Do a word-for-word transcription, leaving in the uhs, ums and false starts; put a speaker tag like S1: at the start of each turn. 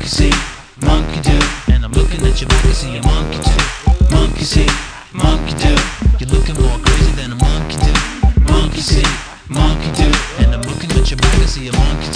S1: Monkey see, monkey do. And I'm looking at your back, I see a monkey too. Monkey see, monkey do. You're looking more crazy than a monkey do. Monkey see, monkey do. And I'm looking at your back, I see a monkey too.